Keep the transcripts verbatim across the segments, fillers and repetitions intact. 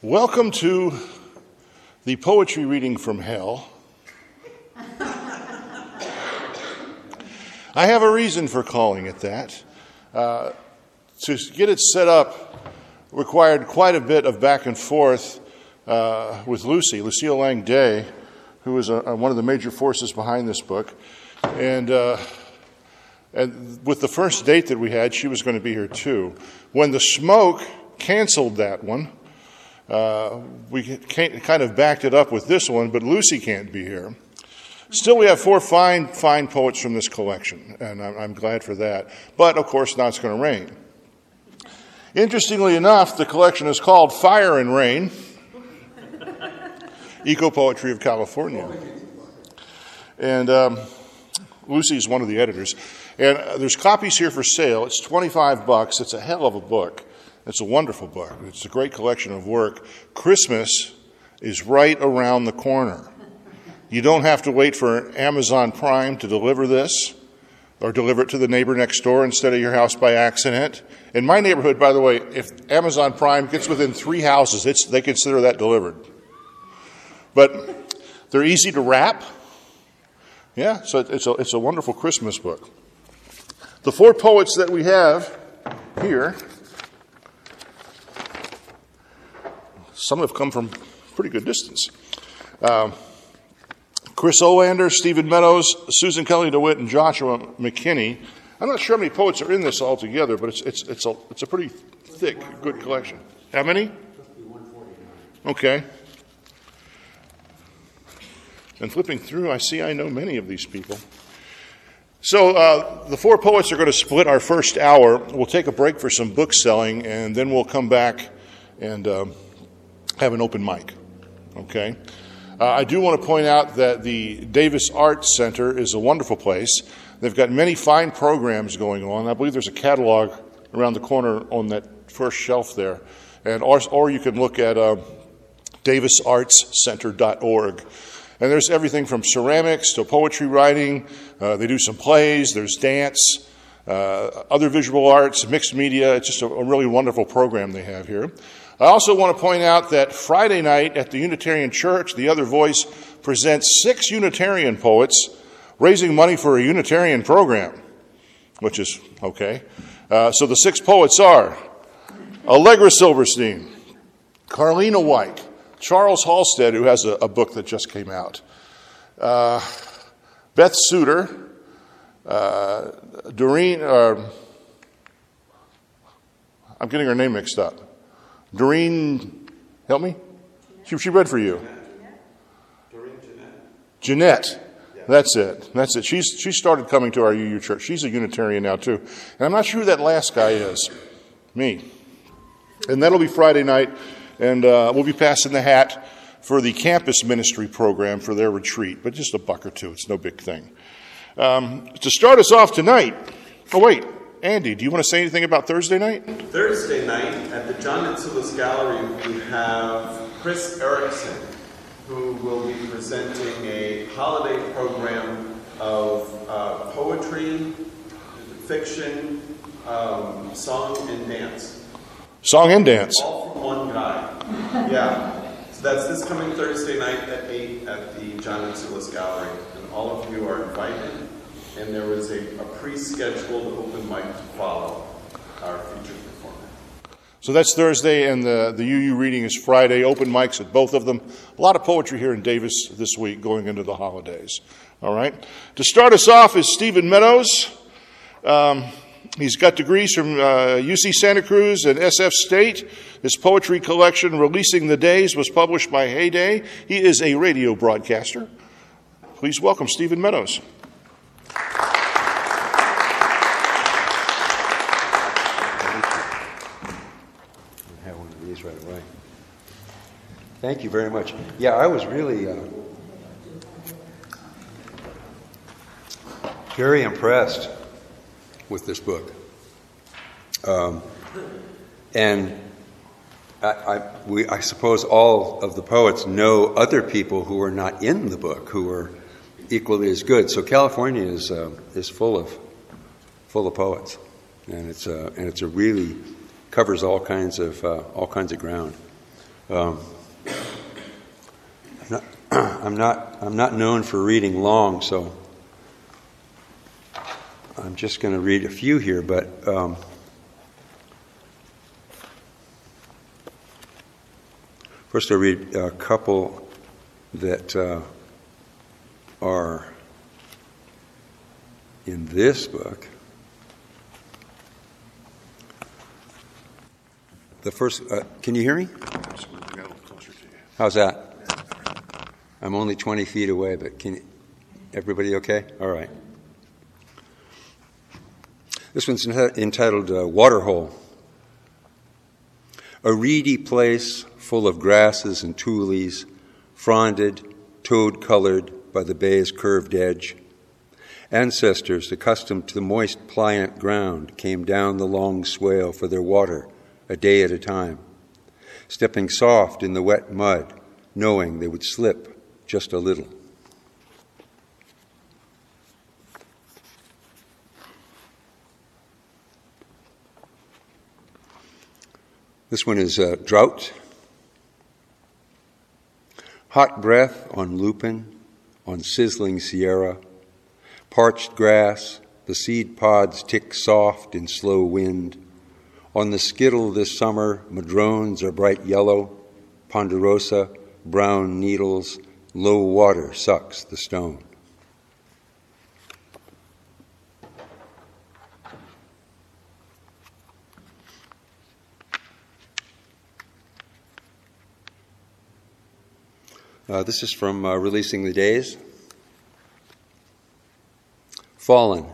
Welcome to the poetry reading from hell. I have a reason for calling it that. Uh, to get it set up required quite a bit of back and forth uh, with Lucy, Lucille Lang Day, who is a, a, one of the major forces behind this book. And, uh, and with the first date that we had, she was going to be here too. When the smoke canceled that one, Uh, we kind of backed it up with this one, but Lucy can't be here. Still, we have four fine, fine poets from this collection, and I'm, I'm glad for that. But, of course, now it's going to rain. Interestingly enough, the collection is called Fire and Rain, Eco-Poetry of California. And um, Lucy is one of the editors. And uh, there's copies here for sale. It's twenty-five bucks. It's a hell of a book. It's a wonderful book. It's a great collection of work. Christmas is right around the corner. You don't have to wait for Amazon Prime to deliver this or deliver it to the neighbor next door instead of your house by accident. In my neighborhood, by the way, if Amazon Prime gets within three houses, it's, they consider that delivered. But they're easy to wrap. Yeah, so it's a, it's a wonderful Christmas book. The four poets that we have here, some have come from pretty good distance. Um, Chris Olander, Stephen Meadows, Susan Kelly DeWitt, and Joshua McKinney. I'm not sure how many poets are in this altogether, but it's it's it's a it's a pretty thick, good collection. How many? Okay. And flipping through, I see I know many of these people. So uh, the four poets are going to split our first hour. We'll take a break for some book selling, and then we'll come back and Uh, have an open mic, okay? Uh, I do want to point out that the Davis Arts Center is a wonderful place. They've got many fine programs going on. I believe there's a catalog around the corner on that first shelf there. And or, or you can look at uh, davis arts center dot org. And there's everything from ceramics to poetry writing. Uh, they do some plays. There's dance, uh, other visual arts, mixed media. It's just a, a really wonderful program they have here. I also want to point out that Friday night at the Unitarian Church, The Other Voice presents six Unitarian poets raising money for a Unitarian program, which is okay. Uh, so the six poets are Allegra Silverstein, Carlina White, Charles Halstead, who has a, a book that just came out, uh, Beth Suter, uh, Doreen, uh, I'm getting her name mixed up. Doreen, help me? She, she read for you. Doreen Jeanette. Jeanette. Yeah. That's it. That's it. She's she started coming to our U U church. She's a Unitarian now, too. And I'm not sure who that last guy is. Me. And that'll be Friday night. And uh, we'll be passing the hat for the campus ministry program for their retreat. But just a buck or two. It's no big thing. Um, to start us off tonight. Oh, wait. Andy, do you want to say anything about Thursday night? Thursday night at the John Nitsulis Gallery, we have Chris Erickson, who will be presenting a holiday program of uh, poetry, fiction, um, song, and dance. Song and dance. All from one guy. Yeah. So that's this coming Thursday night at eight at the John Nitsulis Gallery. And all of you are invited. And there was a, a pre-scheduled open mic to follow our featured performer. So that's Thursday, and the, the U U reading is Friday. Open mics at both of them. A lot of poetry here in Davis this week going into the holidays. All right. To start us off is Stephen Meadows. Um, he's got degrees from uh, U C Santa Cruz and S F State. His poetry collection, Releasing the Days, was published by Heyday. He is a radio broadcaster. Please welcome Stephen Meadows. Have one of these right away. Thank you very much. Yeah, I was really uh, very impressed with this book, um, and I, I, we, I suppose all of the poets know other people who are not in the book who are equally as good. So California is uh, is full of full of poets, and it's uh, and it's a really covers all kinds of uh, all kinds of ground. Um, I'm not, I'm not, I'm not known for reading long, so I'm just going to read a few here, but um, first I'll read a couple that uh, are in this book. The first, uh, can you hear me? How's that? I'm only twenty feet away, but can you, everybody okay? All right. This one's entitled uh, Waterhole. A reedy place full of grasses and tules, fronded, toad-colored by the bay's curved edge. Ancestors accustomed to the moist, pliant ground came down the long swale for their water, a day at a time, stepping soft in the wet mud, knowing they would slip just a little. This one is uh, Drought. Hot breath on lupin, on sizzling sierra, parched grass, the seed pods tick soft in slow wind. On the skittle this summer, madrones are bright yellow, ponderosa, brown needles, low water sucks the stone. Uh, this is from uh, Releasing the Days. Fallen.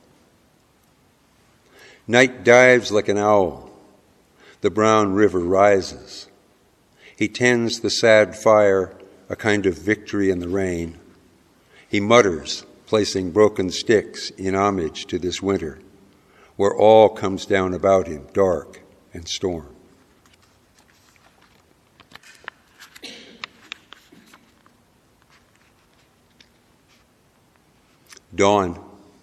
Night dives like an owl. The brown river rises. He tends the sad fire, a kind of victory in the rain. He mutters, placing broken sticks in homage to this winter, where all comes down about him, dark and storm. Dawn.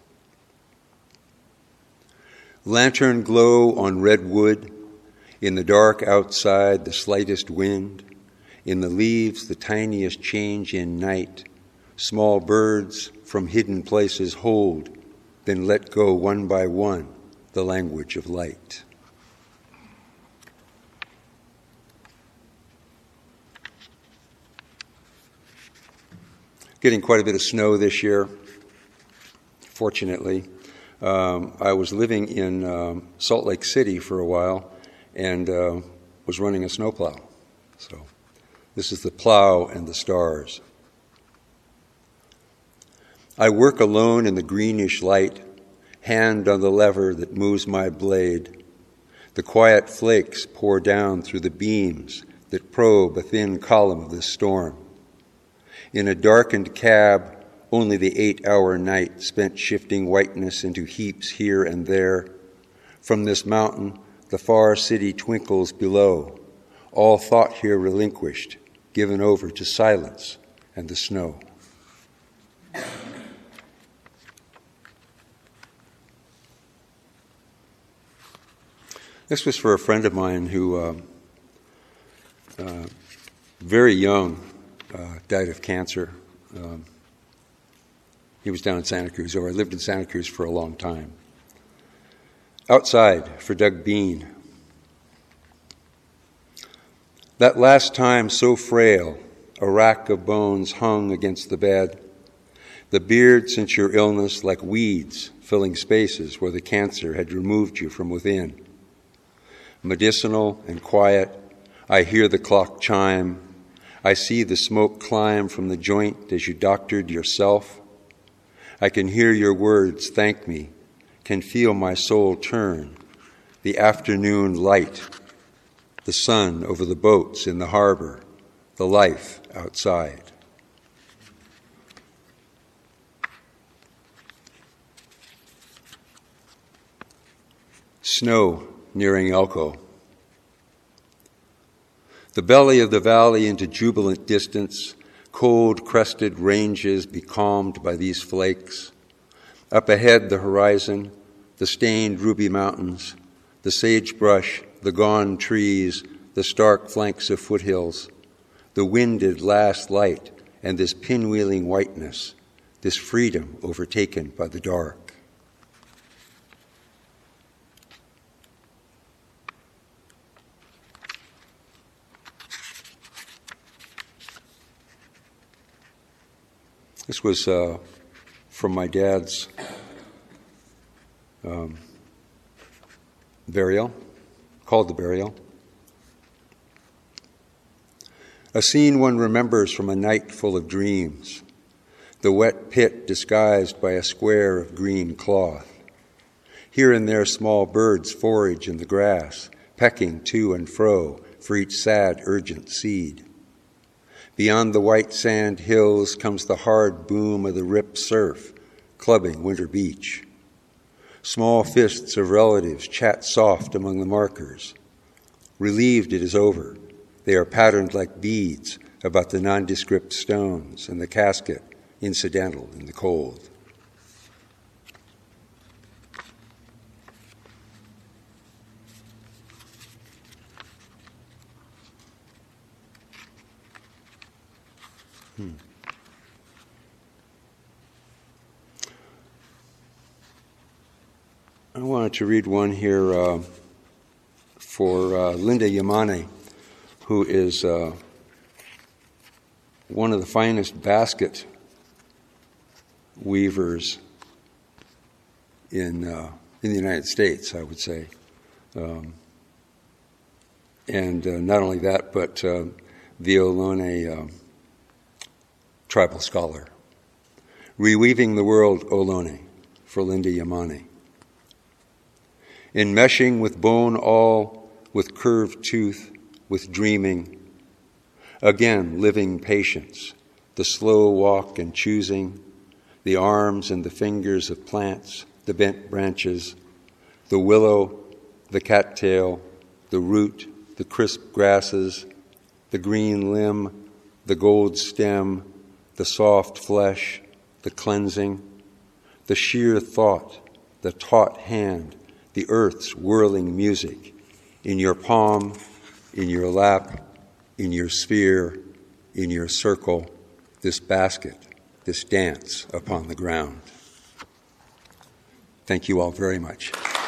Lantern glow on red wood, in the dark outside the slightest wind, in the leaves the tiniest change in night, small birds from hidden places hold, then let go one by one the language of light. Getting quite a bit of snow this year, fortunately. Um, I was living in um, Salt Lake City for a while and uh, was running a snowplow. So this is the plow and the stars. I work alone in the greenish light, hand on the lever that moves my blade. The quiet flakes pour down through the beams that probe a thin column of this storm. In a darkened cab, only the eight-hour night spent shifting whiteness into heaps here and there. From this mountain, the far city twinkles below, all thought here relinquished, given over to silence and the snow. This was for a friend of mine who, uh, uh, very young, uh, died of cancer. Um, He was down in Santa Cruz, or I lived in Santa Cruz for a long time. Outside for Doug Bean. That last time so frail, a rack of bones hung against the bed. The beard since your illness like weeds filling spaces where the cancer had removed you from within. Medicinal and quiet, I hear the clock chime. I see the smoke climb from the joint as you doctored yourself. I can hear your words thank me, can feel my soul turn, the afternoon light, the sun over the boats in the harbor, the life outside. Snow nearing Elko. The belly of the valley into jubilant distance, cold crested ranges becalmed by these flakes. Up ahead the horizon, the stained ruby mountains, the sagebrush, the gone trees, the stark flanks of foothills, the winded last light, and this pinwheeling whiteness, this freedom overtaken by the dark. This was uh, from my dad's um, burial, called The Burial. A scene one remembers from a night full of dreams, the wet pit disguised by a square of green cloth. Here and there small birds forage in the grass, pecking to and fro for each sad, urgent seed. Beyond the white sand hills comes the hard boom of the ripped surf, clubbing Winter Beach. Small fists of relatives chat soft among the markers. Relieved it is over, they are patterned like beads about the nondescript stones and the casket incidental in the cold. Hmm. I wanted to read one here uh, for uh, Linda Yamane, who is uh, one of the finest basket weavers in uh, in the United States, I would say. Um, and uh, not only that, but uh, the Ohlone uh, tribal scholar. Reweaving the World, Ohlone, for Linda Yamane. Enmeshing with bone all, with curved tooth, with dreaming. Again, living patience, the slow walk and choosing, the arms and the fingers of plants, the bent branches, the willow, the cattail, the root, the crisp grasses, the green limb, the gold stem, the soft flesh, the cleansing, the sheer thought, the taut hand, the earth's whirling music, in your palm, in your lap, in your sphere, in your circle, this basket, this dance upon the ground. Thank you all very much.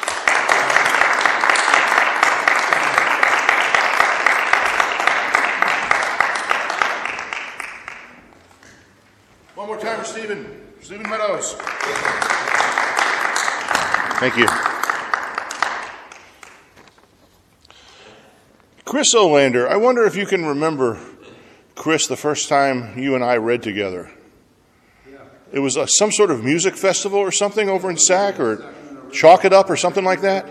One more time for Stephen. Stephen Meadows. Thank you. Chris Olander, I wonder if you can remember, Chris, the first time you and I read together. Yeah. It was a, some sort of music festival or something over in Sac, or Chalk It Up or something like that?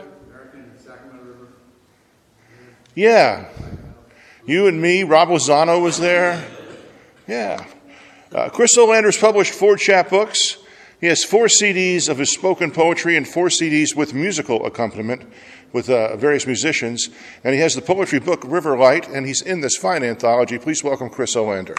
Yeah. You and me, Rob Lozano was there. Yeah. Uh, Chris Olander's published four chapbooks. He has four C Ds of his spoken poetry and four C Ds with musical accompaniment with uh, various musicians. And he has the poetry book River Light, and he's in this fine anthology. Please welcome Chris Olander.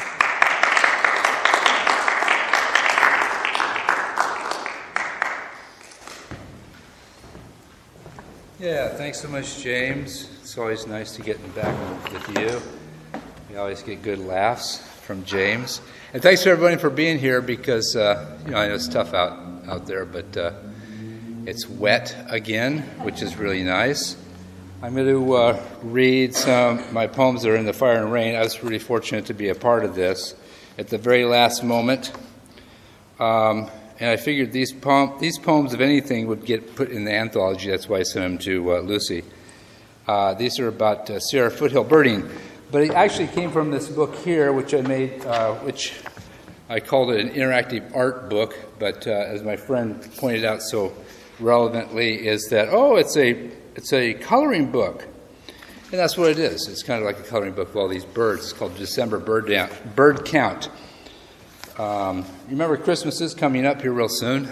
Yeah, thanks so much, James. It's always nice to get back with you. We always get good laughs from James. And thanks to everybody for being here, because uh, you know I know it's tough out, out there, but uh, it's wet again, which is really nice. I'm going to uh, read some of my poems that are in the Fire and Rain. I was really fortunate to be a part of this at the very last moment. Um, and I figured these, poem, these poems, if anything, would get put in the anthology. That's why I sent them to uh, Lucy. Uh, these are about uh, Sierra foothill birding. But it actually came from this book here, which I made, uh, which I called it an interactive art book. But uh, as my friend pointed out so relevantly, is that, oh, it's a it's a coloring book. And that's what it is. It's kind of like a coloring book of all these birds. It's called December Bird, Down, Bird Count. Um, you remember Christmas is coming up here real soon.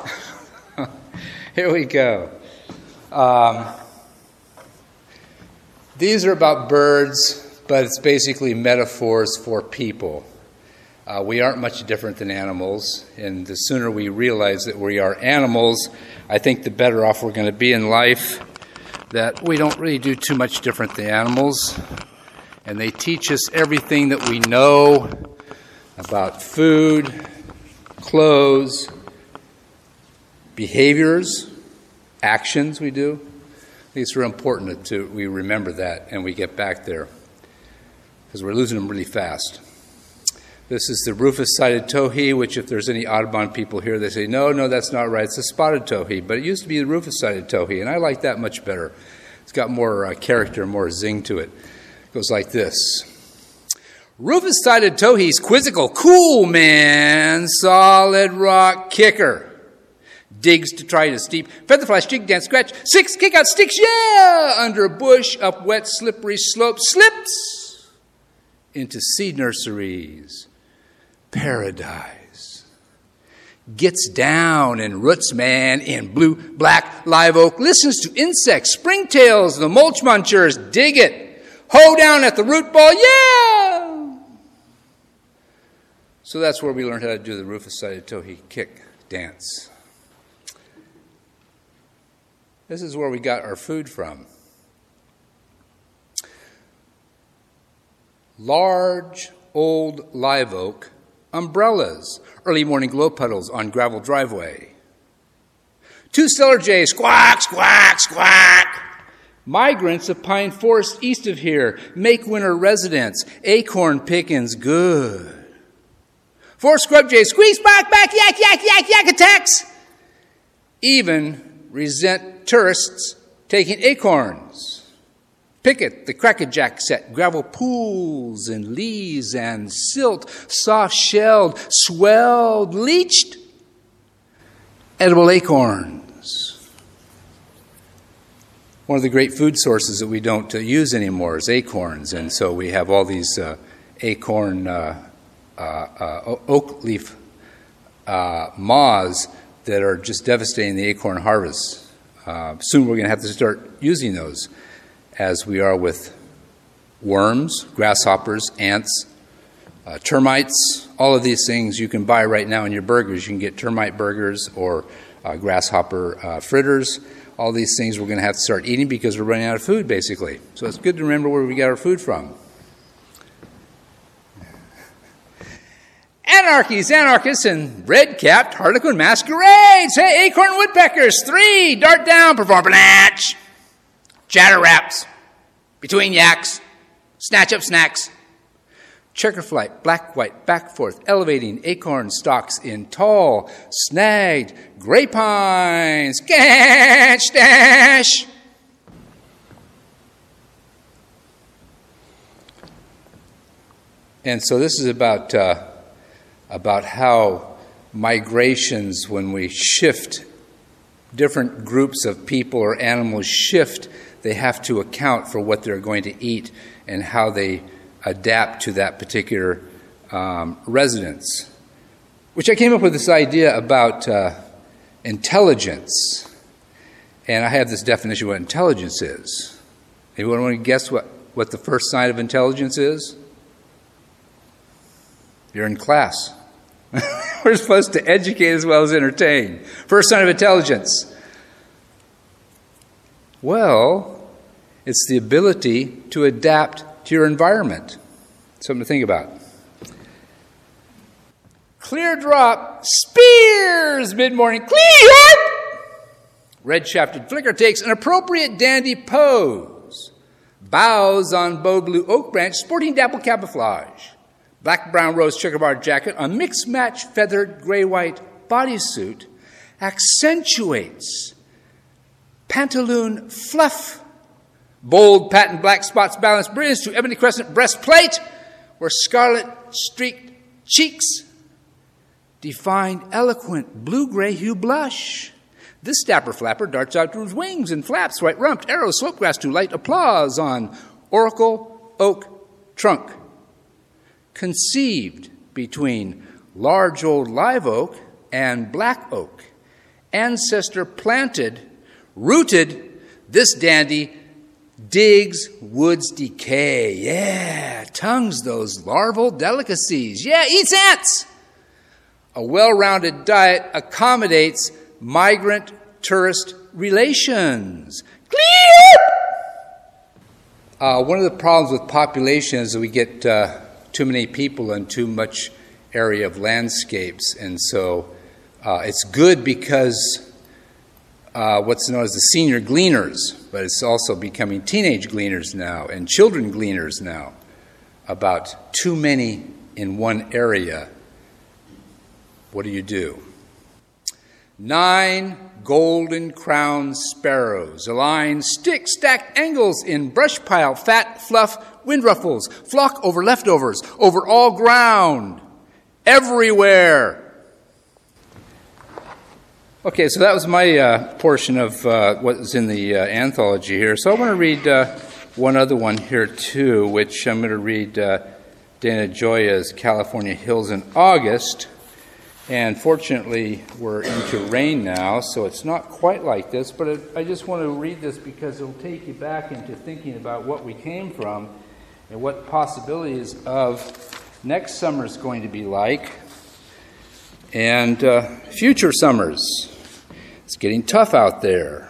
Here we go. Um, these are about birds, but it's basically metaphors for people. Uh, we aren't much different than animals, and the sooner we realize that we are animals, I think the better off we're going to be in life. that we don't really do too much different than animals, and they teach us everything that we know about food, clothes, behaviors, actions we do. These are important to we remember that and we get back there, because we're losing them really fast. This is the rufous-sided towhee, which if there's any Audubon people here, they say, no, no, that's not right. It's a spotted towhee. But it used to be the rufous-sided towhee, and I like that much better. It's got more uh, character, more zing to it. It goes like this. Rufous-sided towhee's quizzical, cool man, solid rock kicker. Digs to try to steep, featherfly, jig, dance, scratch, six, kick out sticks, yeah! Under a bush, up wet, slippery slope, slips into seed nurseries. Paradise. Gets down and roots, man, in blue, black, live oak. Listens to insects, springtails, the mulch munchers. Dig it. Hoe down at the root ball, yeah! So that's where we learned how to do the rufous-sided towhee kick dance. This is where we got our food from. Large, old live oak umbrellas, early morning glow puddles on gravel driveway. Two stellar jays, squawk, squawk, squawk. Migrants of pine forest east of here make winter residence. Acorn pickings good. Four scrub jays, squeeze, back, back, yak, yak, yak, yak attacks. Even resent tourists taking acorns. Picket, the crackerjack set, gravel pools and leaves and silt, soft-shelled, swelled, leached, edible acorns. One of the great food sources that we don't uh, use anymore is acorns, and so we have all these uh, acorn uh, uh, uh, oak leaf uh, moths that are just devastating the acorn harvest. Uh, soon we're going to have to start using those, as we are with worms, grasshoppers, ants, uh, termites. All of these things you can buy right now in your burgers. You can get termite burgers or uh, grasshopper uh, fritters. All these things we're going to have to start eating because we're running out of food, basically. So it's good to remember where we got our food from. Anarchies, anarchists, and red-capped harlequin masquerades. Hey, acorn woodpeckers, three, dart down, perform blanch. Chatter raps, between yaks, snatch up snacks. Checker flight, black, white, back forth, elevating acorn stalks in tall, snagged grapevines. Gash, dash. And so this is about uh, about how migrations, when we shift, different groups of people or animals shift, they have to account for what they're going to eat and how they adapt to that particular um, residence. Which I came up with this idea about uh, intelligence. And I have this definition of what intelligence is. Anyone want to guess what, what the first sign of intelligence is? You're in class. We're supposed to educate as well as entertain. First sign of intelligence. Well, it's the ability to adapt to your environment. Something to think about. Clear drop, spears, mid-morning, clear! Red-shafted flicker takes an appropriate dandy pose. Bows on bow blue oak branch, sporting dapple camouflage. Black, brown, rose checkerboard jacket, a mix-match feathered gray-white bodysuit accentuates pantaloon fluff. Bold patent black spots balance brilliance to ebony crescent breastplate, where scarlet streaked cheeks define eloquent blue-gray hue blush. This dapper flapper darts out to his wings and flaps, white rumped arrows, slope grass to light applause on oracle oak trunk. Conceived between large old live oak and black oak. Ancestor planted, rooted, this dandy digs woods decay. Yeah, tongues those larval delicacies. Yeah, eats ants. A well-rounded diet accommodates migrant tourist relations. Uh, one of the problems with population is that we get uh, too many people and too much area of landscapes. And so uh, it's good because uh, what's known as the senior gleaners, but it's also becoming teenage gleaners now and children gleaners now, about too many in one area. What do you do? Nine golden crowned sparrows align stick stacked angles in brush pile, fat, fluff, wind ruffles, flock over leftovers, over all ground, everywhere. Okay, so that was my uh, portion of uh, what was in the uh, anthology here. So I want to read uh, one other one here too, which I'm going to read uh, Dana Gioia's California Hills in August. And fortunately, we're into rain now, so it's not quite like this, but it, I just want to read this because it'll take you back into thinking about what we came from and what possibilities of next summer is going to be like, and uh, future summers. It's getting tough out there.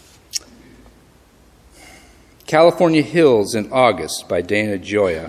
California Hills in August by Dana Gioia.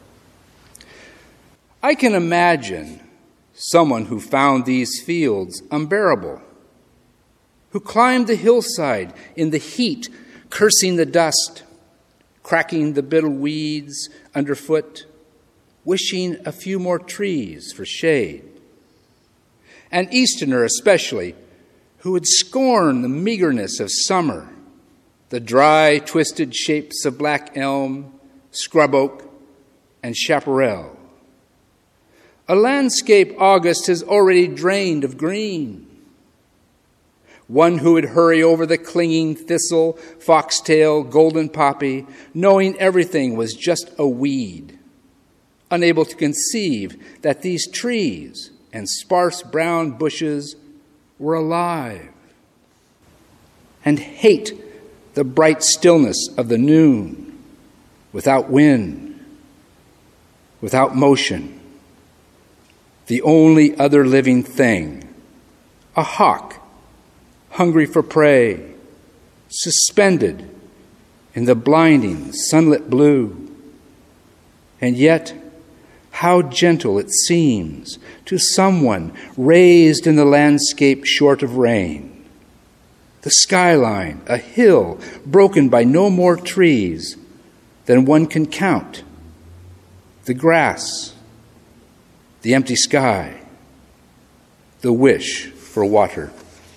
I can imagine someone who found these fields unbearable, who climbed the hillside in the heat, cursing the dust, cracking the bitter weeds underfoot, wishing a few more trees for shade. An Easterner especially, who would scorn the meagerness of summer, the dry, twisted shapes of black elm, scrub oak, and chaparral. A landscape August has already drained of green. One who would hurry over the clinging thistle, foxtail, golden poppy, knowing everything was just a weed, unable to conceive that these trees and sparse brown bushes were alive, and hate the bright stillness of the noon, without wind, without motion. The only other living thing, a hawk, hungry for prey, suspended in the blinding sunlit blue. And yet, how gentle it seems to someone raised in the landscape short of rain. The skyline, a hill broken by no more trees than one can count. The grass, the empty sky, the wish for water.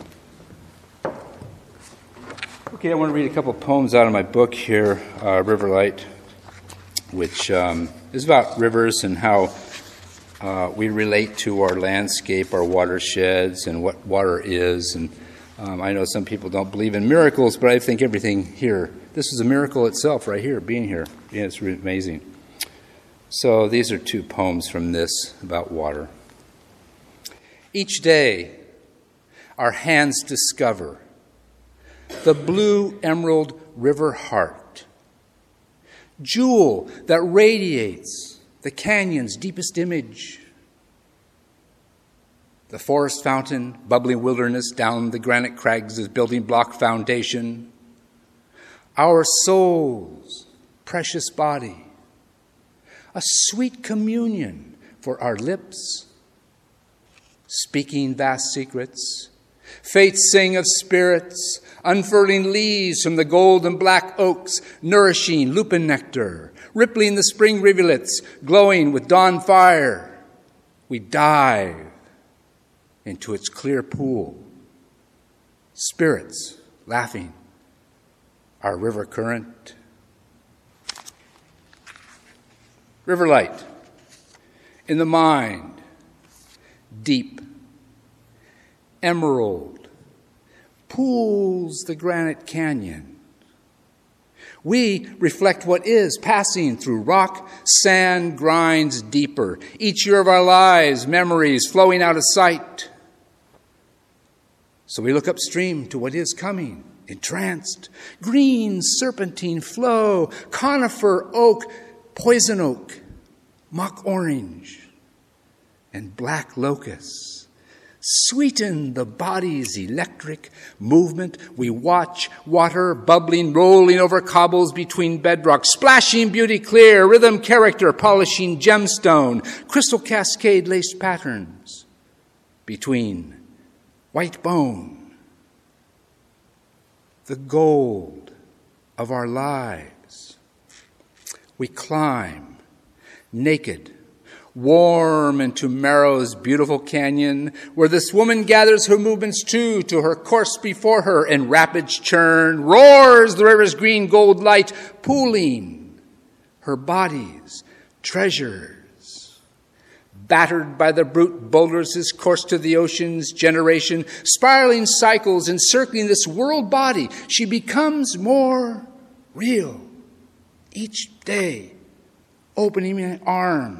Okay, I want to read a couple of poems out of my book here, uh, Riverlight, which um, is about rivers and how uh, we relate to our landscape, our watersheds, and what water is. And um, I know some people don't believe in miracles, but I think everything here, this is a miracle itself right here, being here. Yeah, it's really amazing. So these are two poems from this about water. Each day, our hands discover the blue emerald river heart, jewel that radiates the canyon's deepest image. The forest fountain, bubbling wilderness down the granite crags' building block foundation. Our soul's precious body, a sweet communion for our lips, speaking vast secrets, fates sing of spirits, unfurling leaves from the gold and black oaks, nourishing lupin nectar, rippling the spring rivulets, glowing with dawn fire. We dive into its clear pool, spirits laughing, our river current. Riverlight, in the mind, deep, emerald, pools the granite canyon. We reflect what is, passing through rock, sand grinds deeper. Each year of our lives, memories flowing out of sight. So we look upstream to what is coming, entranced. Green serpentine flow, conifer oak, poison oak, mock orange, and black locusts sweeten the body's electric movement. We watch water bubbling, rolling over cobbles between bedrock, splashing beauty clear, rhythm character, polishing gemstone, crystal cascade laced patterns between white bone, the gold of our lives. We climb naked, warm into Marrow's beautiful canyon, where this woman gathers her movements too to her course before her. In rapids churn, roars the river's green gold light, pooling her body's treasures. Battered by the brute boulders, his course to the ocean's generation, spiraling cycles encircling this world body, she becomes more real each day, opening her arms.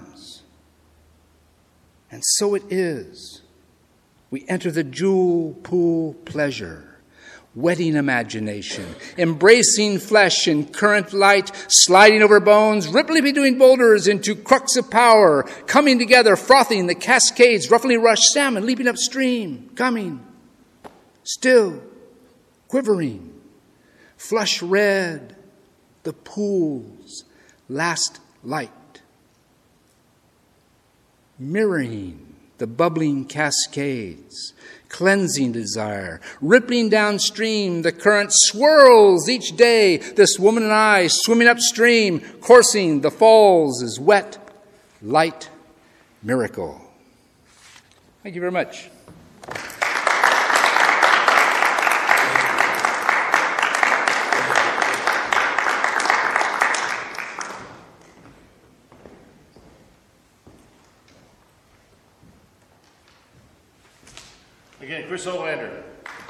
And so it is. We enter the jewel pool pleasure, wetting imagination, embracing flesh in current light, sliding over bones, rippling between boulders into crux of power, coming together, frothing the cascades, roughly rushed salmon leaping upstream, coming, still, quivering, flush red, the pool's last light, mirroring the bubbling cascades, cleansing desire, rippling downstream, the current swirls each day, this woman and I swimming upstream, coursing the falls as wet, light miracle. Thank you very much. Again, Chris Olander.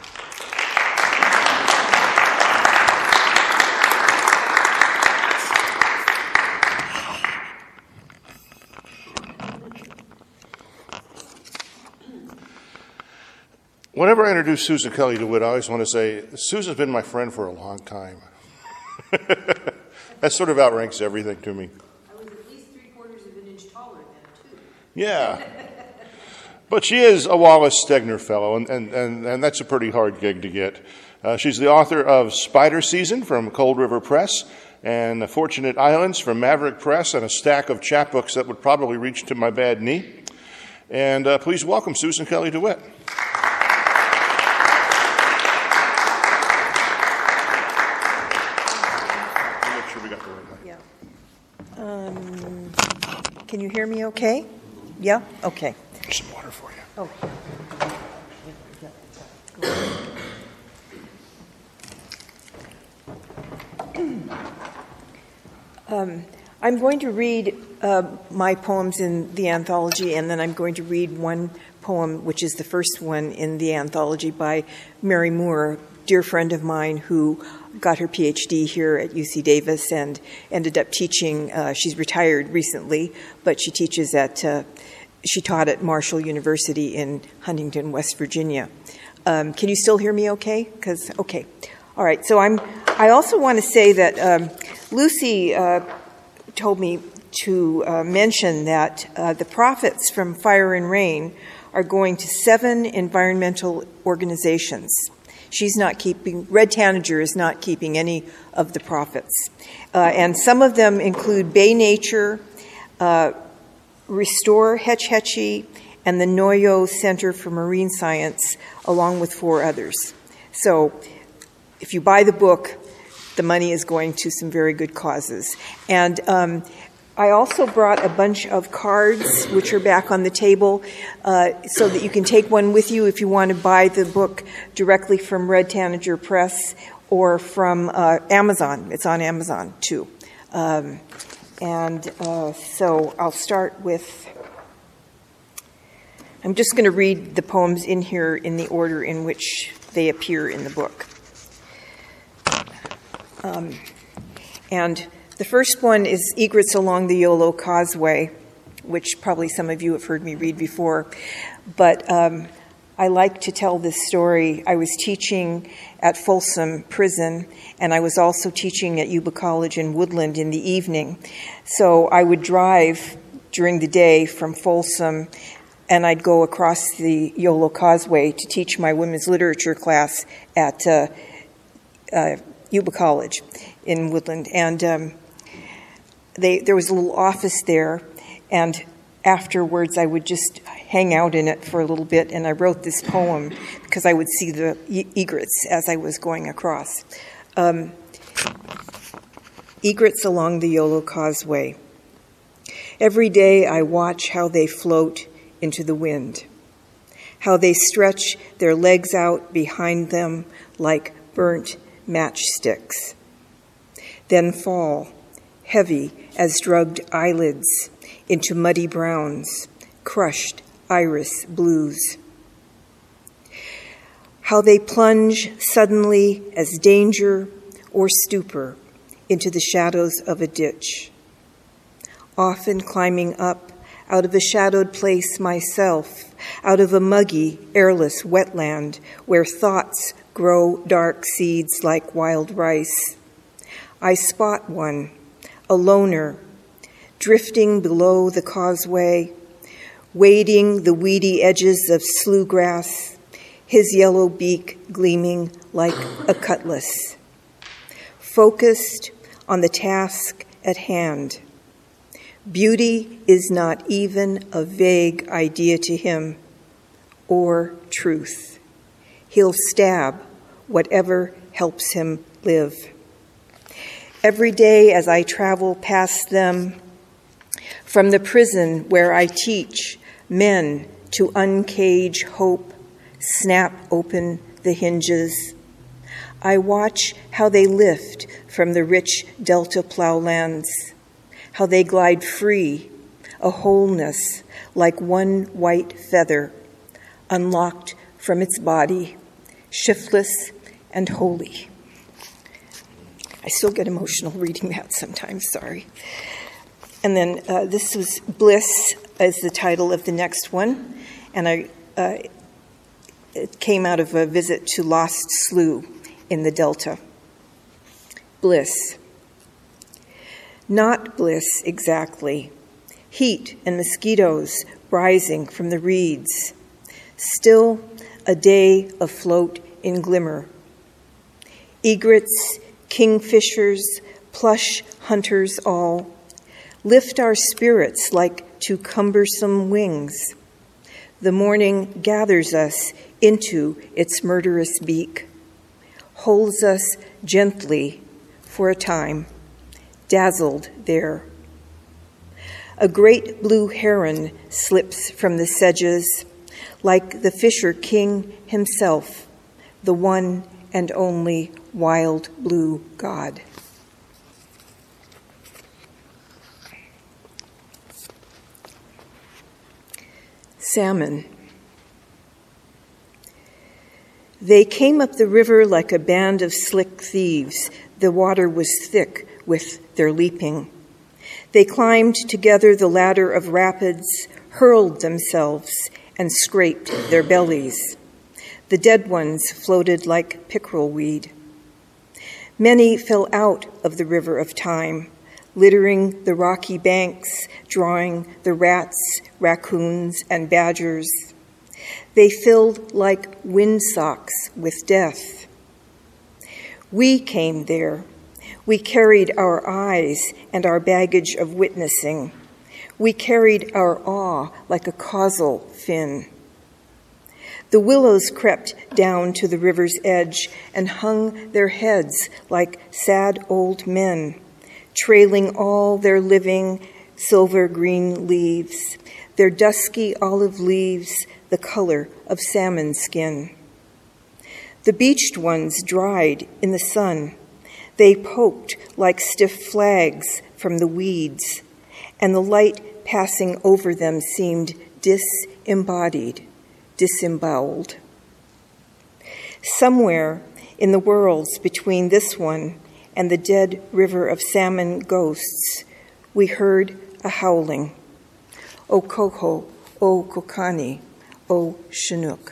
Whenever I introduce Susan Kelly DeWitt, I always want to say, Susan's been my friend for a long time. That sort of outranks everything to me. I was at least three quarters of an inch taller then, too. Yeah. But she is a Wallace Stegner Fellow, and, and, and, and that's a pretty hard gig to get. Uh, she's the author of Spider Season from Cold River Press, and The Fortunate Islands from Maverick Press, and a stack of chapbooks that would probably reach to my bad knee. And uh, please welcome Susan Kelly DeWitt. Make sure we got the right mic. Yeah. Um, can you hear me okay? Yeah? Okay. There's some water for you. Oh. um, I'm going to read uh, my poems in the anthology, and then I'm going to read one poem, which is the first one in the anthology, by Mary Moore, a dear friend of mine who got her P H D here at U C Davis and ended up teaching. Uh, she's retired recently, but she teaches at uh, She taught at Marshall University in Huntington, West Virginia. Um, can you still hear me okay? Because okay. All right. So I'm. I also want to say that um, Lucy uh, told me to uh, mention that uh, the profits from Fire and Rain are going to seven environmental organizations. She's not keeping, Red Tanager is not keeping any of the profits. Uh, and some of them include Bay Nature, uh, Restore Hetch Hetchy, and the Noyo Center for Marine Science, along with four others. So if you buy the book, the money is going to some very good causes. And um, I also brought a bunch of cards, which are back on the table, uh, so that you can take one with you if you want to buy the book directly from Red Tanager Press or from uh, Amazon. It's on Amazon, too. Um, and uh, so I'll start with... I'm just going to read the poems in here in the order in which they appear in the book. Um, and... The first one is Egrets Along the Yolo Causeway, which probably some of you have heard me read before. But um, I like to tell this story. I was teaching at Folsom Prison, and I was also teaching at Yuba College in Woodland in the evening. So I would drive during the day from Folsom and I'd go across the Yolo Causeway to teach my women's literature class at uh, uh, Yuba College in Woodland. And um, they, there was a little office there, and afterwards I would just hang out in it for a little bit, and I wrote this poem because I would see the egrets as I was going across. Um, Egrets along the Yolo Causeway. Every day I watch how they float into the wind, how they stretch their legs out behind them like burnt matchsticks, then fall, heavy as drugged eyelids, into muddy browns, crushed iris blues. How they plunge suddenly as danger or stupor into the shadows of a ditch, often climbing up out of a shadowed place myself, out of a muggy, airless wetland where thoughts grow dark seeds like wild rice. I spot one, a loner, drifting below the causeway, wading the weedy edges of slough grass, his yellow beak gleaming like a cutlass, focused on the task at hand. Beauty is not even a vague idea to him, or truth. He'll stab whatever helps him live. Every day as I travel past them, from the prison where I teach men to uncage hope, snap open the hinges, I watch how they lift from the rich delta plowlands, how they glide free, a wholeness like one white feather, unlocked from its body, shiftless and holy. I still get emotional reading that sometimes, sorry. And then uh, this was Bliss as the title of the next one, and I uh, it came out of a visit to Lost Slough in the Delta. Bliss. Not bliss exactly. Heat and mosquitoes rising from the reeds. Still a day afloat in glimmer. Egrets, kingfishers, plush hunters all, lift our spirits like to cumbersome wings. The morning gathers us into its murderous beak, holds us gently for a time, dazzled there. A great blue heron slips from the sedges, like the fisher king himself, the one and only wild blue god. Salmon. They came up the river like a band of slick thieves. The water was thick with their leaping. They climbed together the ladder of rapids, hurled themselves, and scraped their bellies. The dead ones floated like pickerel weed. Many fell out of the river of time, littering the rocky banks, drawing the rats, raccoons, and badgers. They filled like windsocks with death. We came there. We carried our eyes and our baggage of witnessing. We carried our awe like a causal fin. The willows crept down to the river's edge and hung their heads like sad old men, trailing all their living silver-green leaves, their dusky olive leaves the color of salmon skin. The beached ones dried in the sun. They poked like stiff flags from the weeds, and the light passing over them seemed disembodied, disemboweled. Somewhere in the worlds between this one and the dead river of salmon ghosts, we heard a howling. O Koho, O Kokani, O Chinook.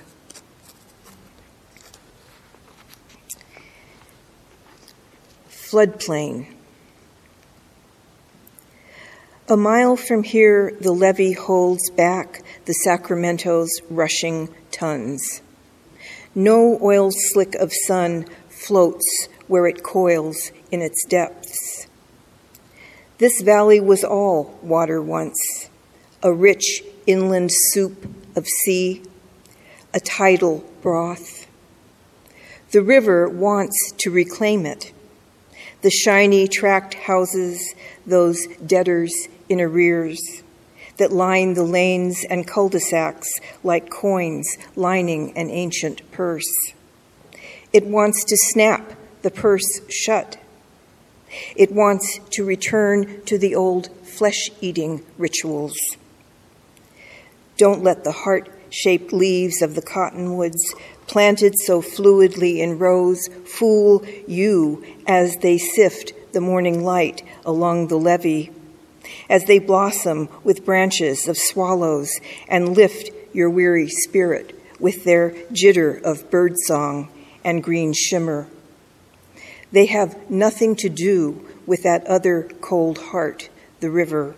Floodplain. A mile from here, the levee holds back the Sacramento's rushing tons. No oil slick of sun floats where it coils in its depths. This valley was all water once, a rich inland soup of sea, a tidal broth. The river wants to reclaim it. The shiny tract houses, those debtors in arrears that line the lanes and cul-de-sacs like coins lining an ancient purse. It wants to snap the purse shut. It wants to return to the old flesh-eating rituals. Don't let the heart-shaped leaves of the cottonwoods, planted so fluidly in rows, fool you as they sift the morning light along the levee, as they blossom with branches of swallows and lift your weary spirit with their jitter of birdsong and green shimmer. They have nothing to do with that other cold heart, the river.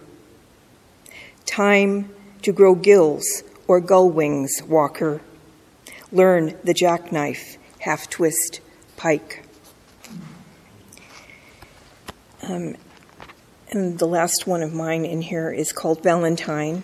Time to grow gills or gull wings, walker. Learn the jackknife, half-twist, pike. Um, and the last one of mine in here is called Valentine.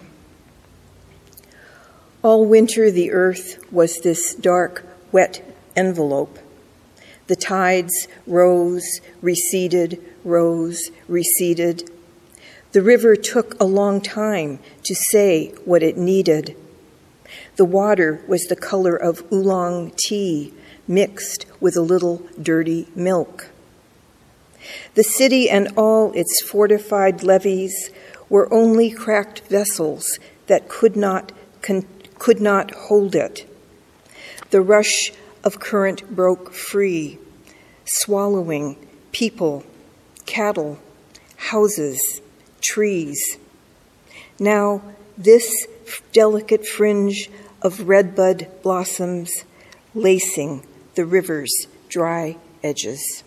All winter the earth was this dark, wet envelope. The tides rose, receded, rose, receded. The river took a long time to say what it needed. The water was the color of oolong tea mixed with a little dirty milk. The city and all its fortified levees were only cracked vessels that could not con- could not hold it. The rush of current broke free, swallowing people, cattle, houses, trees. Now this delicate fringe of redbud blossoms lacing the river's dry edges.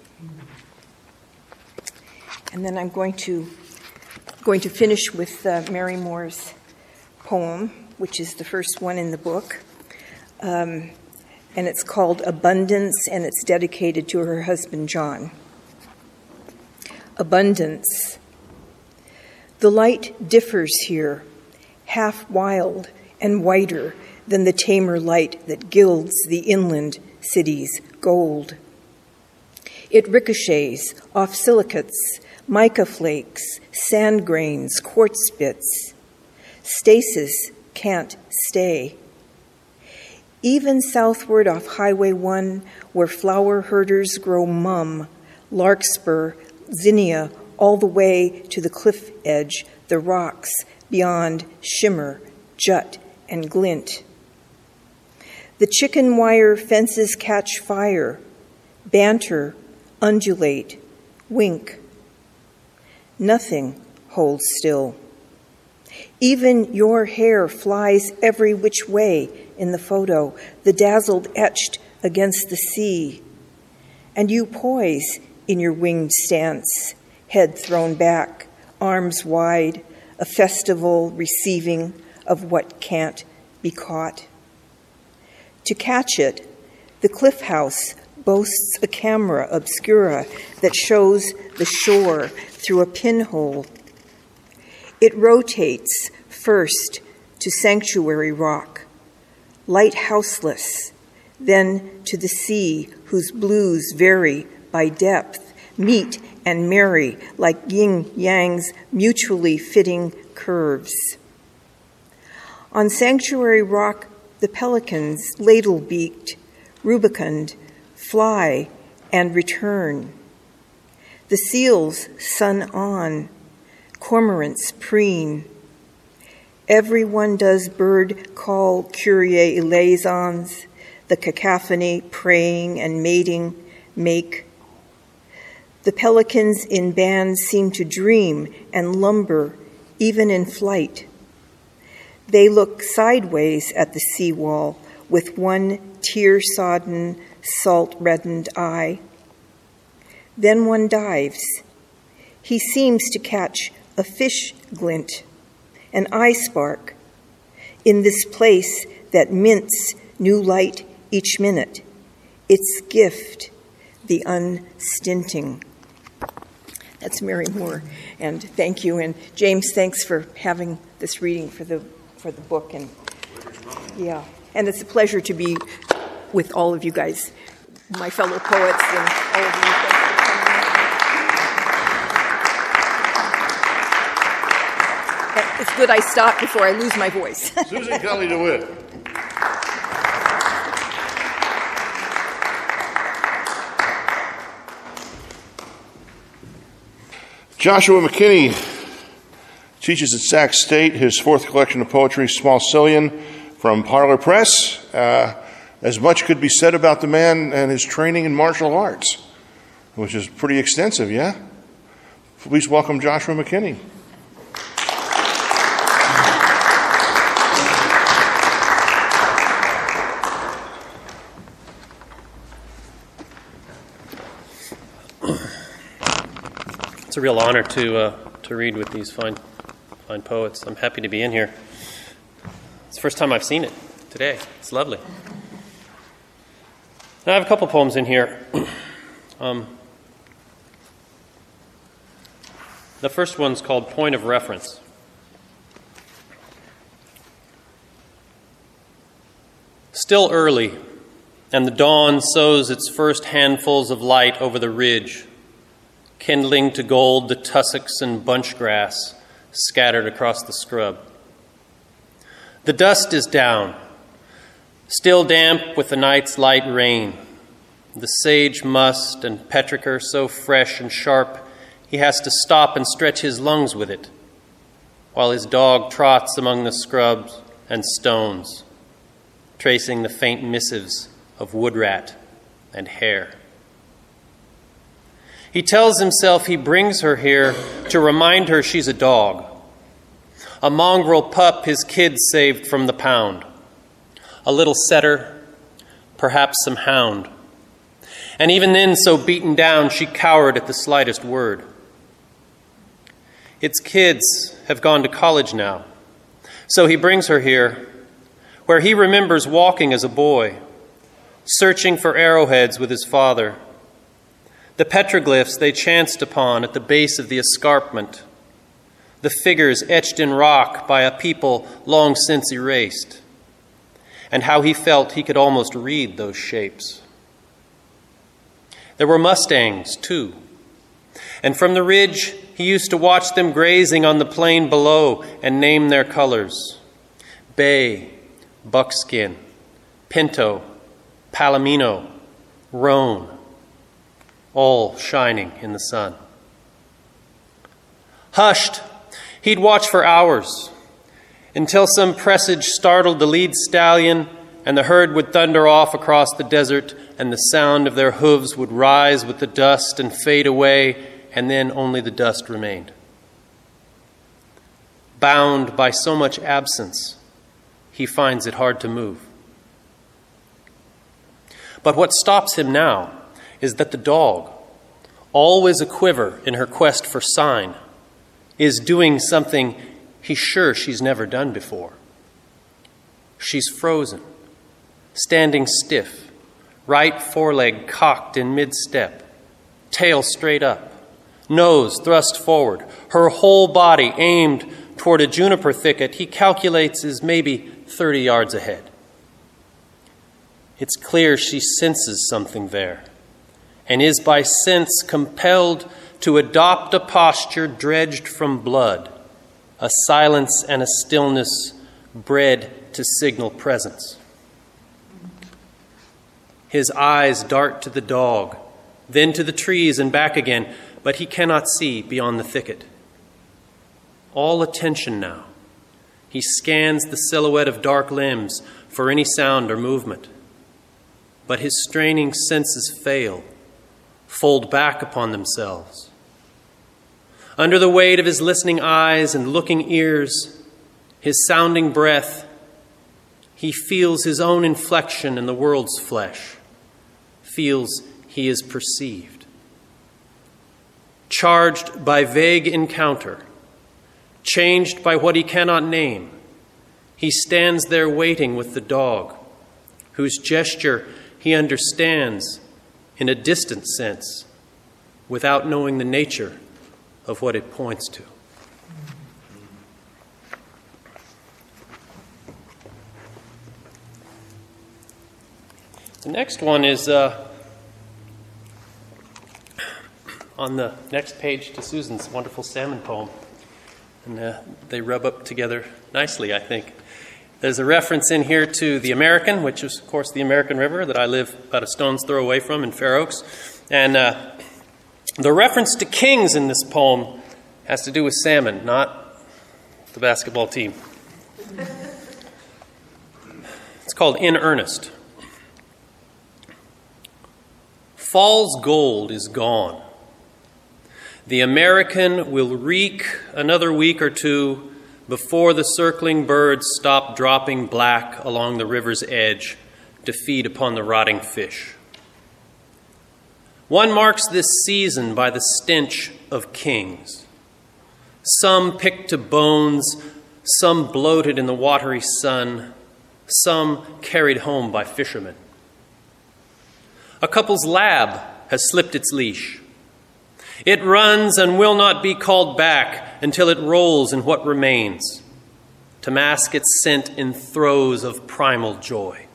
And then I'm going to going to finish with uh, Mary Moore's poem, which is the first one in the book. Um, and it's called Abundance, and it's dedicated to her husband, John. Abundance. The light differs here, half wild and whiter than the tamer light that gilds the inland city's gold. It ricochets off silicates, mica flakes, sand grains, quartz bits. Stasis can't stay. Even southward off Highway one, where flower herders grow mum, larkspur, zinnia, all the way to the cliff edge, the rocks beyond shimmer, jut, and glint. The chicken wire fences catch fire, banter, undulate, wink. Nothing holds still. Even your hair flies every which way in the photo, the dazzled etched against the sea. And you poise in your winged stance, head thrown back, arms wide, a festival receiving of what can't be caught. To catch it, the cliff house boasts a camera obscura that shows the shore through a pinhole. It rotates first to Sanctuary Rock, lighthouseless, then to the sea whose blues vary by depth, meet and marry like yin-yang's mutually fitting curves. On Sanctuary Rock, the pelicans, ladle-beaked, rubicund, fly and return. The seals sun on, cormorants preen. Everyone does bird call Kyrie eleisons, the cacophony praying and mating make. The pelicans in bands seem to dream and lumber, even in flight. They look sideways at the seawall with one tear-sodden, salt-reddened eye. Then one dives. He seems to catch a fish glint, an eye spark, in this place that mints new light each minute, its gift, the unstinting. That's Mary Moore, and thank you. And James, thanks for having this reading for the for the book. And yeah, and it's a pleasure to be with all of you guys, my fellow poets, and all of you. It's good I stop before I lose my voice. Susan Kelly DeWitt. Joshua McKinney teaches at Sac State. His fourth collection of poetry, Small Cillian, from Parlor Press. Uh, as much could be said about the man and his training in martial arts, which is pretty extensive, yeah? Please welcome Joshua McKinney. It's a real honor to uh, to read with these fine fine poets. I'm happy to be in here. It's the first time I've seen it today. It's lovely. Now, I have a couple poems in here. um, the first one's called Point of Reference. Still early, and the dawn sows its first handfuls of light over the ridge, kindling to gold the tussocks and bunch grass scattered across the scrub. The dust is down, still damp with the night's light rain. The sage must and petrichor so fresh and sharp he has to stop and stretch his lungs with it, while his dog trots among the scrubs and stones, tracing the faint missives of woodrat and hare. He tells himself he brings her here to remind her she's a dog, a mongrel pup his kids saved from the pound, a little setter, perhaps some hound. And even then so beaten down she cowered at the slightest word. Its kids have gone to college now, so he brings her here, where he remembers walking as a boy, searching for arrowheads with his father, the petroglyphs they chanced upon at the base of the escarpment, the figures etched in rock by a people long since erased, and how he felt he could almost read those shapes. There were mustangs, too, and from the ridge he used to watch them grazing on the plain below and name their colors: bay, buckskin, pinto, palomino, roan, all shining in the sun. Hushed, he'd watch for hours, until some presage startled the lead stallion and the herd would thunder off across the desert and the sound of their hooves would rise with the dust and fade away, and then only the dust remained. Bound by so much absence, he finds it hard to move. But what stops him now is that the dog, always a quiver in her quest for sign, is doing something he's sure she's never done before. She's frozen, standing stiff, right foreleg cocked in mid-step, tail straight up, nose thrust forward, her whole body aimed toward a juniper thicket he calculates is maybe thirty yards ahead. It's clear she senses something there, and is by sense compelled to adopt a posture dredged from blood, a silence and a stillness bred to signal presence. His eyes dart to the dog, then to the trees and back again, but he cannot see beyond the thicket. All attention now. He scans the silhouette of dark limbs for any sound or movement. But his straining senses fail, fold back upon themselves. Under the weight of his listening eyes and looking ears, his sounding breath, he feels his own inflection in the world's flesh, feels he is perceived. Charged by vague encounter, changed by what he cannot name. He stands there waiting with the dog, whose gesture he understands in a distant sense, without knowing the nature of what it points to. The next one is uh, on the next page to Susan's wonderful salmon poem. And uh, they rub up together nicely, I think. There's a reference in here to the American, which is, of course, the American River that I live about a stone's throw away from in Fair Oaks. And uh, the reference to kings in this poem has to do with salmon, not the basketball team. It's called In Earnest. Fall's gold is gone. The American will reek another week or two before the circling birds stop dropping black along the river's edge to feed upon the rotting fish. One marks this season by the stench of kings, some picked to bones, some bloated in the watery sun, some carried home by fishermen. A couple's lab has slipped its leash. It runs and will not be called back until it rolls in what remains, to mask its scent in throes of primal joy.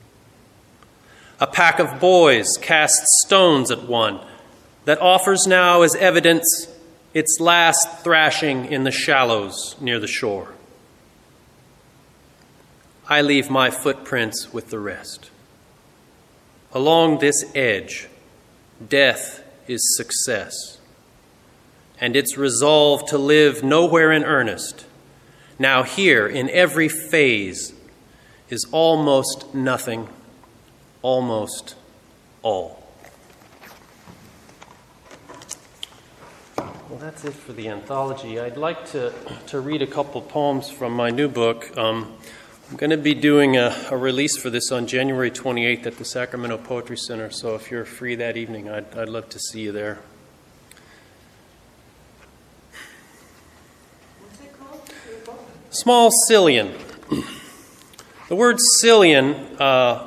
A pack of boys casts stones at one that offers now as evidence its last thrashing in the shallows near the shore. I leave my footprints with the rest. Along this edge, death is success, and its resolve to live nowhere in earnest, now here in every phase, is almost nothing, almost all. Well, that's it for the anthology. I'd like to, to read a couple poems from my new book. Um, I'm going to be doing a, a release for this on January twenty-eighth at the Sacramento Poetry Center, so if you're free that evening, I'd, I'd love to see you there. What's it called? Your book? Small Cillian. The word Cillian uh,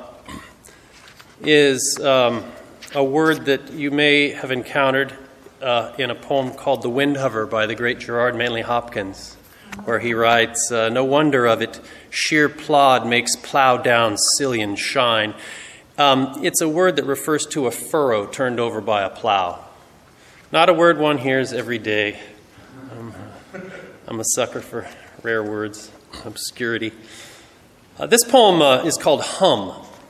is um, a word that you may have encountered uh, in a poem called The Windhover by the great Gerard Manley Hopkins, where he writes, uh, no wonder of it, sheer plod makes plow down Cillian shine. Um, it's a word that refers to a furrow turned over by a plow. Not a word one hears every day. Um, I'm a sucker for rare words, obscurity. Uh, this poem uh, is called Hum.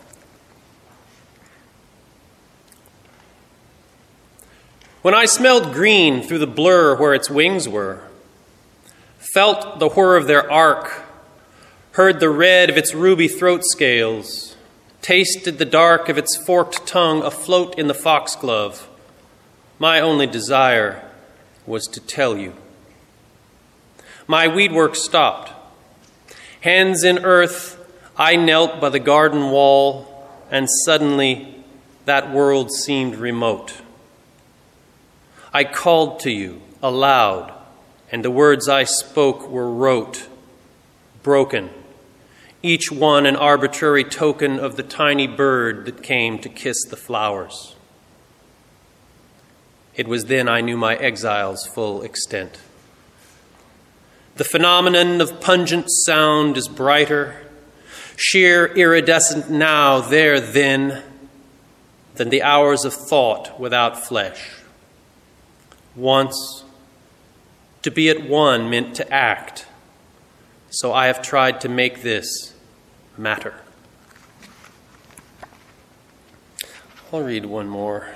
When I smelled green through the blur where its wings were, felt the whir of their arc, heard the red of its ruby throat scales, tasted the dark of its forked tongue afloat in the foxglove, my only desire was to tell you. My weedwork stopped. Hands in earth, I knelt by the garden wall, and suddenly that world seemed remote. I called to you aloud, and the words I spoke were rote, broken, each one an arbitrary token of the tiny bird that came to kiss the flowers. It was then I knew my exile's full extent. The phenomenon of pungent sound is brighter, sheer iridescent now, there, then, than the hours of thought without flesh. Once, to be at one meant to act, so I have tried to make this matter. I'll read one more.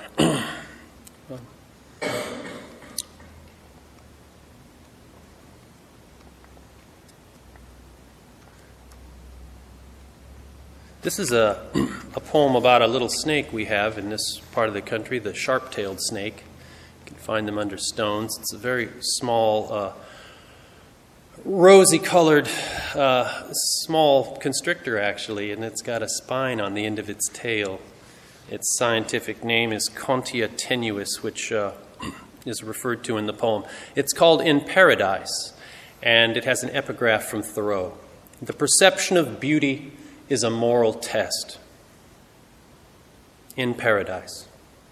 This is a, a poem about a little snake we have in this part of the country, the sharp-tailed snake. You can find them under stones. It's a very small, uh, rosy-colored, uh, small constrictor, actually, and it's got a spine on the end of its tail. Its scientific name is Contia tenuis, which uh, is referred to in the poem. It's called In Paradise, and it has an epigraph from Thoreau. The perception of beauty is a moral test. In Paradise.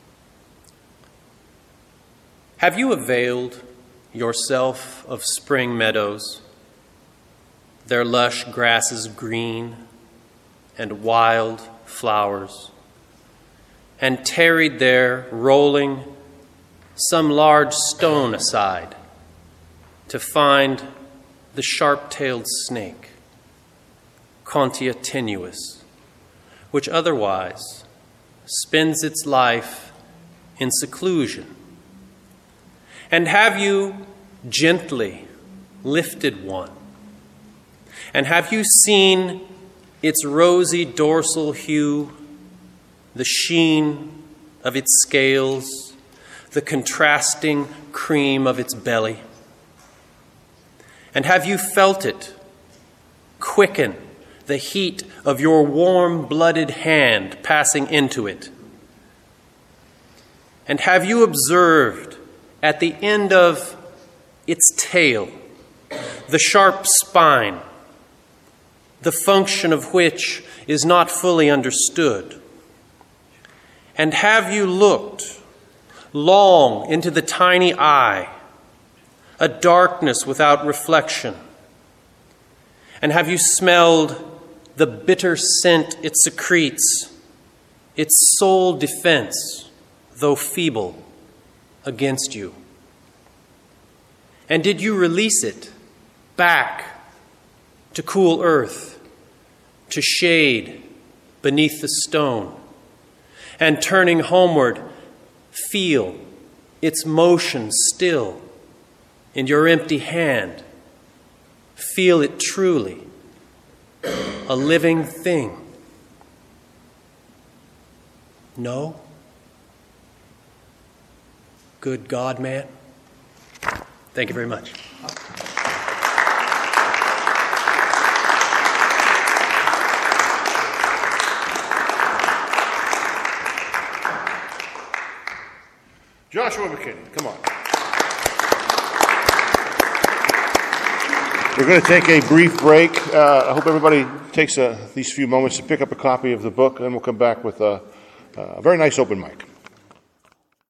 Have you availed yourself of spring meadows, their lush grasses green and wild flowers, and tarried there rolling some large stone aside to find the sharp-tailed snake, Contia tenuis, which otherwise spends its life in seclusion? And have you gently lifted one? And have you seen its rosy dorsal hue, the sheen of its scales, the contrasting cream of its belly? And have you felt it quicken the heat of your warm-blooded hand passing into it? And have you observed at the end of its tail the sharp spine, the function of which is not fully understood? And have you looked long into the tiny eye, a darkness without reflection? And have you smelled the bitter scent it secretes, its sole defense, though feeble, against you? And did you release it back to cool earth, to shade beneath the stone, and turning homeward, feel its motion still in your empty hand? Feel it truly a living thing? No? Good God, man. Thank you very much. Joshua McKinney, come on. We're going to take a brief break. Uh, I hope everybody takes uh, these few moments to pick up a copy of the book, and then we'll come back with a, a very nice open mic.